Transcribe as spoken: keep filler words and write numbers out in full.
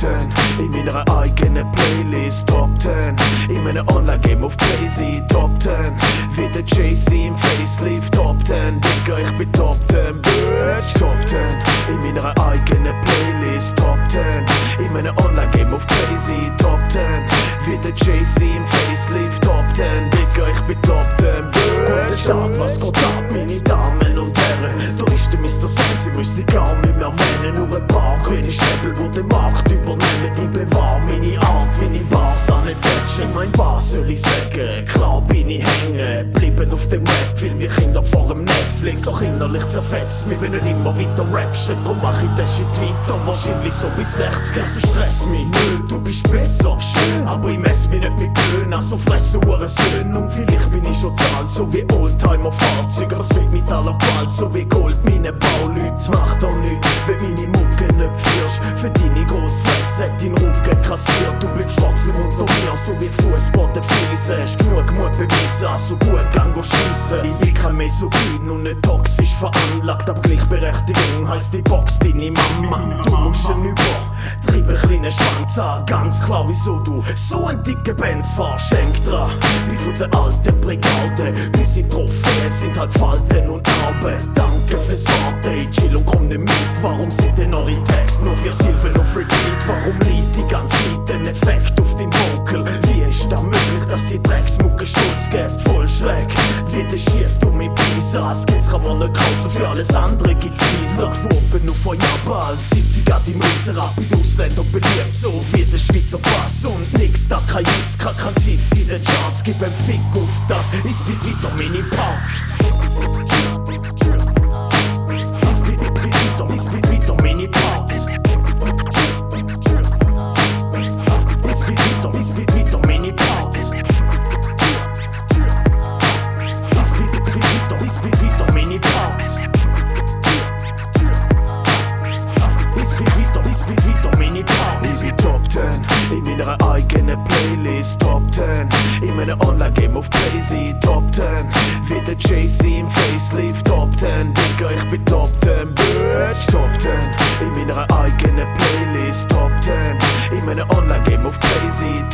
zehn in meiner eigenen Playlist. Top zehn in meinem Online-Game auf Crazy. Top zehn wie der Jay-Z im Facelift. Top zehn, Digga, ich bin Top zehn, bitch. Top zehn in meiner eigenen Playlist. Top zehn in meinem Online-Game auf Crazy. Top zehn wie der Jay-Z im Facelift. Top zehn, Digga, ich bin Top zehn, bitch. Guten Tag, was geht ab, meine Damen und Herren? Da ist der Mister Sense, ich müsste gar nicht mehr erwähnen. Nur ein paar grüne Schnäppel, die die Macht übernehmen. Die bewahren meine Art, wie ich Bars antätschen. Mein was soll ich sagen? Klar bin ich hängen, bleiben auf dem Rap-Film wie Kinder vor dem Netflix. Doch innerlich zerfetzt mich, wenn nicht immer weiter Rap-Schritt. Drum mach ich den Shit weiter, wahrscheinlich so bis sechzig. Also stress mich, nö, du bist besser, schön. Aber ich mess mich nicht mit Böen, also fresse Uhrensöhne. Und vielleicht bin ich schon zahlt, so wie Oldtimer-Fahrzeuge. Aber es wird mit aller Gewalt, so wie Gold, meine Bauleute. Mach doch nichts, wenn meine Mucke nicht führst. Für deine Grossfresse hat dein Rücken kassiert. Du bleibst trotzdem unter mir, so wie Fußball der Fliese. Hast genug Mut beweisen, also gut gang go schiessen. Ich bin kein Mesogyn und nicht toxisch veranlagt. Aber Gleichberechtigung heisst, ich box deine Mama. Du musst ihn über, treib ein kleinen Schwanz an. Ganz klar, wieso du so einen dicken Benz fahrst. Denk dran, wie von der alten Brigade. Unsere Trophäen sind halt Falten und Narben. Danke fürs Warten, ich chill und komm nicht mit. Warum sind denn eure Texte nur vier Silben auf Repeat? Warum liegt die ganze Zeit ein Effekt auf dem Vocal? Wie ist das möglich, dass die Drecksmucke Sturz gibt? Voll schräg, wie der Schiff um mit Pisa. Skins kann man nicht kaufen, für alles andere gibt's Visa. Gewoben auf euer Ball, sitze ich grad im Riesenrad mit Ausländern beliebt, so wie der Schweizer Pass. Und nix, da kein Hits, kann kein Sitz in den Charts. Gib ein Fick auf das, ich bin wieder meine Parts. Ich bin wieder meine Parts. Ich bin wieder, ich bin wieder meine Parts. Ich bin wieder, ich bin wieder meine Parts. Ich bin wieder, ich bin wieder meine Parts. Ich bin Top zehn in meiner eigenen Playlist. Top zehn in meinem Online-Game auf Crazy. Top zehn wie der Jay-Z im Facelift. Top zehn, Digga, ich bin Top zehn, bitch. Top zehn in meiner eigenen Playlist. Top zehn in meinem Online-Game auf Crazy.